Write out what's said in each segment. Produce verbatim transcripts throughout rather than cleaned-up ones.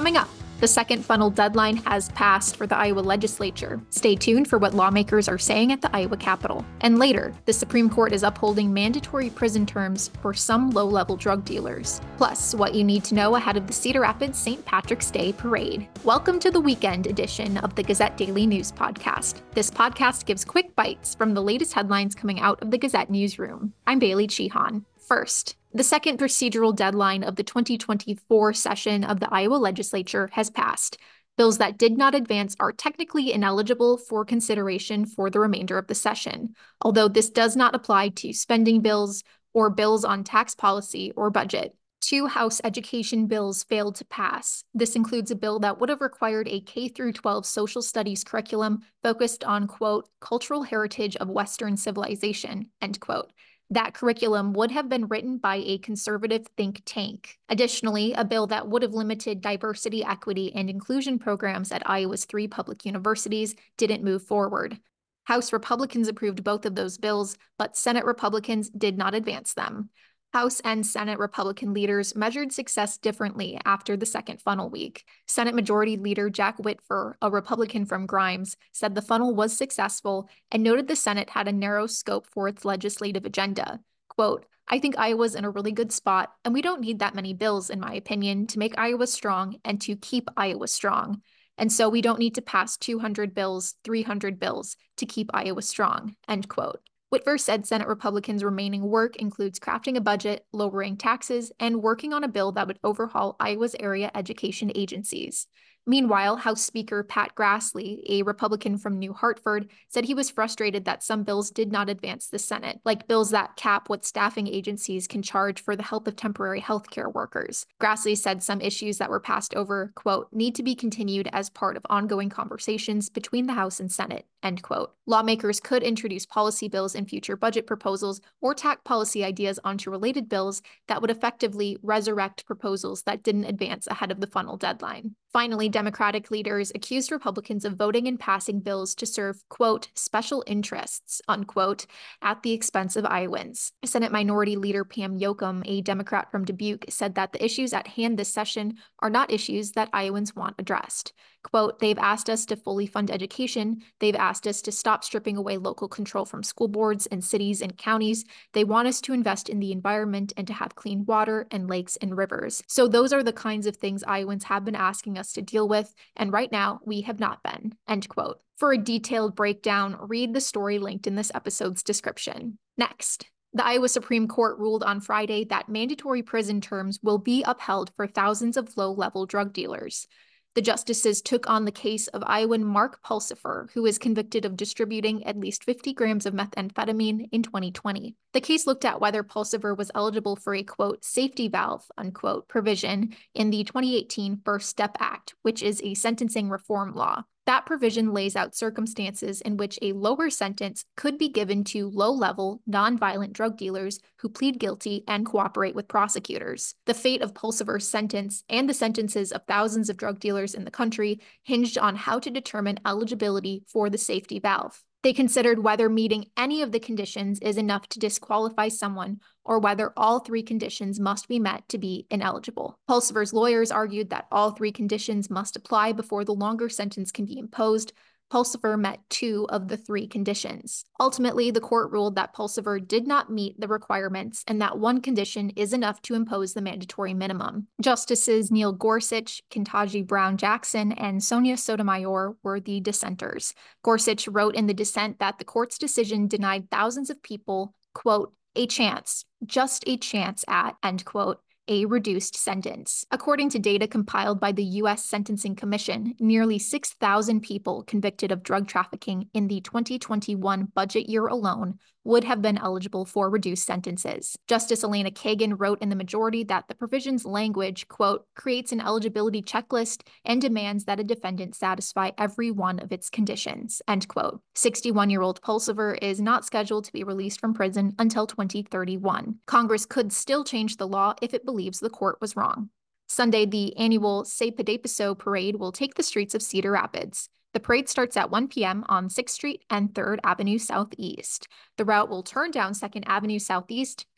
Coming up, the second funnel deadline has passed for the Iowa legislature. Stay tuned for what lawmakers are saying at the Iowa Capitol. And later, the Supreme Court is upholding mandatory prison terms for some low-level drug dealers. Plus, what you need to know ahead of the Cedar Rapids Saint Patrick's Day Parade. Welcome to the weekend edition of the Gazette Daily News Podcast. This podcast gives quick bites from the latest headlines coming out of the Gazette newsroom. I'm Bailey Chihan. First, the second procedural deadline of the twenty twenty-four session of the Iowa legislature has passed. Bills that did not advance are technically ineligible for consideration for the remainder of the session, although this does not apply to spending bills or bills on tax policy or budget. Two House education bills failed to pass. This includes a bill that would have required a K through twelve social studies curriculum focused on, quote, cultural heritage of Western civilization, end quote. That curriculum would have been written by a conservative think tank. Additionally, a bill that would have limited diversity, equity, and inclusion programs at Iowa's three public universities didn't move forward. House Republicans approved both of those bills, but Senate Republicans did not advance them. House and Senate Republican leaders measured success differently after the second funnel week. Senate Majority Leader Jack Whitver, a Republican from Grimes, said the funnel was successful and noted the Senate had a narrow scope for its legislative agenda. Quote, I think Iowa's in a really good spot, and we don't need that many bills, in my opinion, to make Iowa strong and to keep Iowa strong. And so we don't need to pass two hundred bills, three hundred bills to keep Iowa strong, end quote. Whitver said Senate Republicans' remaining work includes crafting a budget, lowering taxes, and working on a bill that would overhaul Iowa's area education agencies. Meanwhile, House Speaker Pat Grassley, a Republican from New Hartford, said he was frustrated that some bills did not advance the Senate, like bills that cap what staffing agencies can charge for the help of temporary healthcare workers. Grassley said some issues that were passed over, quote, need to be continued as part of ongoing conversations between the House and Senate, end quote. Lawmakers could introduce policy bills in future budget proposals or tack policy ideas onto related bills that would effectively resurrect proposals that didn't advance ahead of the funnel deadline. Finally, Democratic leaders accused Republicans of voting and passing bills to serve, quote, special interests, unquote, at the expense of Iowans. Senate Minority Leader Pam Yoakum, a Democrat from Dubuque, said that the issues at hand this session are not issues that Iowans want addressed. Quote, they've asked us to fully fund education. They've asked us to stop stripping away local control from school boards and cities and counties. They want us to invest in the environment and to have clean water and lakes and rivers. So those are the kinds of things Iowans have been asking us to deal with, and right now we have not been, end quote. For a detailed breakdown, read the story linked in this episode's description. Next. The Iowa Supreme Court ruled on Friday that mandatory prison terms will be upheld for thousands of low-level drug dealers. The justices took on the case of Iowan Mark Pulsipher, who is convicted of distributing at least fifty grams of methamphetamine in twenty twenty. The case looked at whether Pulsipher was eligible for a, quote, safety valve, unquote, provision in the twenty eighteen First Step Act, which is a sentencing reform law. That provision lays out circumstances in which a lower sentence could be given to low-level, non-violent drug dealers who plead guilty and cooperate with prosecutors. The fate of Pulsipher's sentence and the sentences of thousands of drug dealers in the country hinged on how to determine eligibility for the safety valve. They considered whether meeting any of the conditions is enough to disqualify someone or whether all three conditions must be met to be ineligible. Pulsipher's lawyers argued that all three conditions must apply before the longer sentence can be imposed. Pulsipher met two of the three conditions. Ultimately, the court ruled that Pulsipher did not meet the requirements and that one condition is enough to impose the mandatory minimum. Justices Neil Gorsuch, Ketanji Brown Jackson, and Sonia Sotomayor were the dissenters. Gorsuch wrote in the dissent that the court's decision denied thousands of people, quote, a chance, just a chance at, end quote, a reduced sentence. According to data compiled by the U S Sentencing Commission, nearly six thousand people convicted of drug trafficking in the twenty twenty-one budget year alone would have been eligible for reduced sentences. Justice Elena Kagan wrote in the majority that the provision's language, quote, creates an eligibility checklist and demands that a defendant satisfy every one of its conditions, end quote. sixty-one-year-old Pulsipher is not scheduled to be released from prison until twenty thirty-one. Congress could still change the law if it believes the court was wrong. Sunday, the annual Se Padepiso parade will take the streets of Cedar Rapids. The parade starts at one p m on sixth Street and third Avenue Southeast. The route will turn down second Avenue Southeast,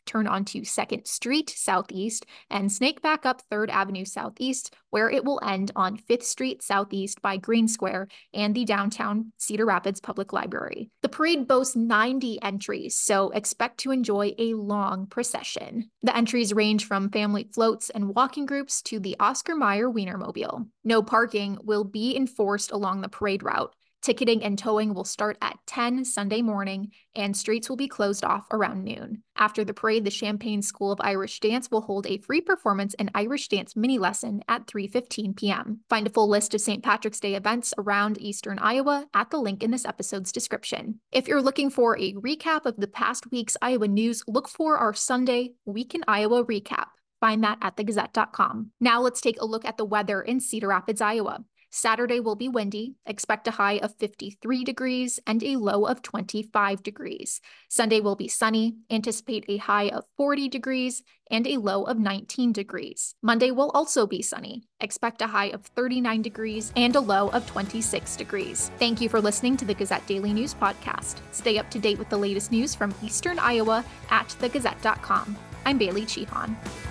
turn onto second Street Southeast, and snake back up third Avenue Southeast, where it will end on fifth Street Southeast by Green Square and the downtown Cedar Rapids Public Library. The parade boasts ninety entries, so expect to enjoy a long procession. The entries range from family floats and walking groups to the Oscar Mayer Wienermobile. No parking will be enforced along the parade route. Ticketing and towing will start at ten Sunday morning, and streets will be closed off around noon. After the parade, the Champaign School of Irish Dance will hold a free performance and Irish dance mini lesson at three fifteen p m Find a full list of Saint Patrick's Day events around Eastern Iowa at the link in this episode's description. If you're looking for a recap of the past week's Iowa news, look for our Sunday Week in Iowa recap. Find that at the gazette dot com. Now let's take a look at the weather in Cedar Rapids, Iowa. Saturday will be windy. Expect a high of fifty-three degrees and a low of twenty-five degrees. Sunday will be sunny. Anticipate a high of forty degrees and a low of nineteen degrees. Monday will also be sunny. Expect a high of thirty-nine degrees and a low of twenty-six degrees. Thank you for listening to the Gazette Daily News Podcast. Stay up to date with the latest news from Eastern Iowa at the gazette dot com. I'm Bailey Chihan.